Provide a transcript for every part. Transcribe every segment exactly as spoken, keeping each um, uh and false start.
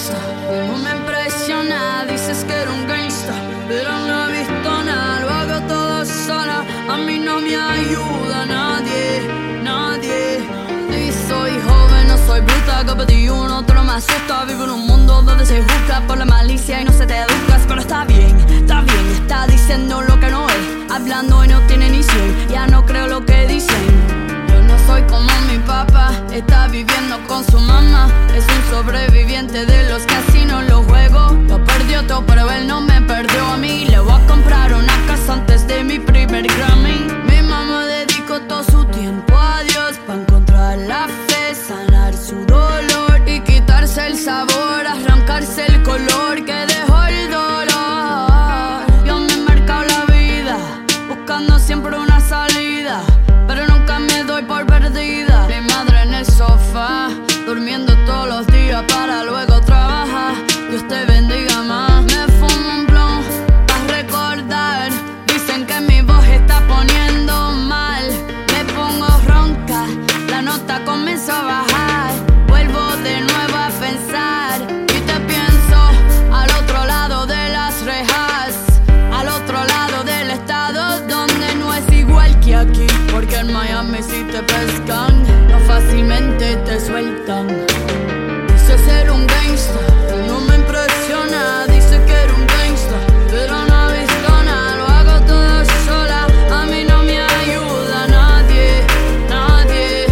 gangsta, no me impresiona. Dices que era un gangsta, pero no he visto nada. Lo hago todo sola, a mí no me ayuda nadie, nadie. Y soy joven, no soy bruta, que pedí uno, otro me asusta. Vivo en un mundo donde se juzga por la malicia y no se te educas. Pero está bien, está bien, está diciendo lo que no es, hablando y no tiene ni cien. Ya no creo lo que dicen. Yo no soy como mi papá, está viviendo con su mamá. Es un sobreviviente de los casinos, los juegos. Lo perdió todo, pero él no me perdió a mí. Le voy a comprar una casa antes de mi primer Grammy. Mi mamá dedicó todo su tiempo a Dios para encontrar la fe, sanar su dolor y quitarse el sabor, arrancarse el color que dejó el dolor. Yo me he marcado la vida buscando siempre una salida, pero nunca me doy por perdida. Mi madre en el sofá, durmiendo todos los días para luego trabajar. Dios te bendiga más. Me fumo un blunt para recordar. Dicen que mi voz está poniendo mal. Me pongo ronca, la nota comenzó a bajar. Vuelvo de nuevo a pensar y te pienso al otro lado de las rejas, al otro lado del estado donde no es igual que aquí. Porque en Miami si te pescan, no fácilmente te sueltan. Dice ser un gangsta, no me impresiona. Dice que era un gangsta, pero no ha visto nada. Lo hago todo sola, a mí no me ayuda nadie, nadie.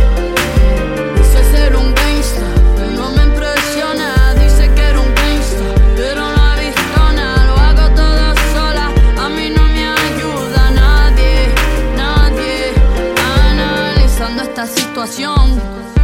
Dice ser un gangsta, no me impresiona. Dice que era un gangsta, pero no ha visto nada. Lo hago todo sola, a mí no me ayuda nadie, nadie. Analizando esta situación,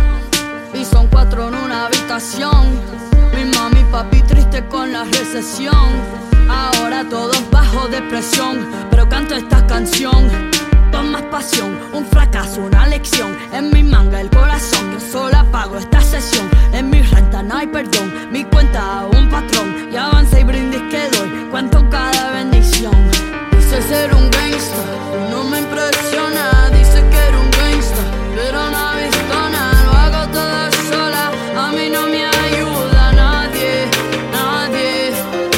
y son cuatro en una habitación. Mi mami y papi triste con la recesión. Ahora todos bajo depresión, pero canto esta canción con más pasión. Un fracaso, una lección, en mi manga el corazón. Yo sola pago esta sesión, en mi renta no hay perdón. Mi cuenta un patrón, y avance y brindis que doy, cuento cada bendición. Dice ser un gangsta, no me impresiona. Dice que era un gangsta, pero no ha visto nada. Lo hago todo sola, a mí no me ayuda nadie, nadie.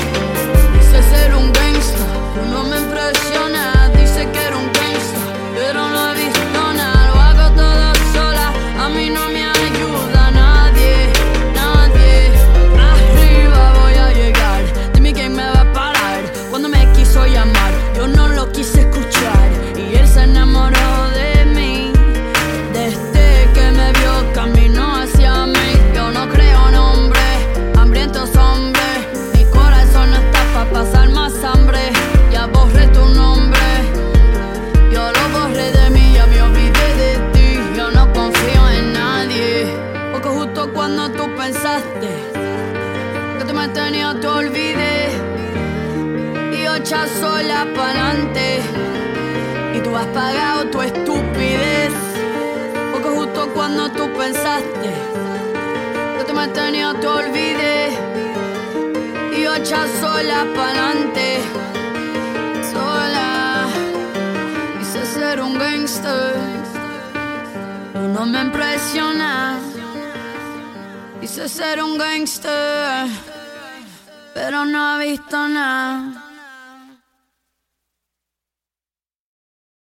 Dice ser un gangsta, no me impresiona. Dice que era un gangsta, pero no ha visto nada. Lo hago todo sola, a mí no me ayuda nadie, nadie. Arriba voy a llegar, dime quién me va a parar. Cuando me quiso llamar, yo no lo quise escuchar, y él se enamoró de mí. Desde que me vio caminó hacia mí. Yo no creo nombre, hambrientos hombres. Mi corazón no está pa' pasar más hambre. Ya borré tu nombre, yo lo borré de mí, ya me olvidé de ti. Yo no confío en nadie, porque justo cuando tú pensaste que tú me tenías, te olvidé. Y yo echa sola pa'lante, y tú has pagado tu estupidez. Porque justo cuando tú pensaste que tú me tenías, te olvidé. Y yo echa sola pa'lante, sola. Quise ser un gangster, pero no me impresiona. Quise ser un gangster, pero no he visto nada.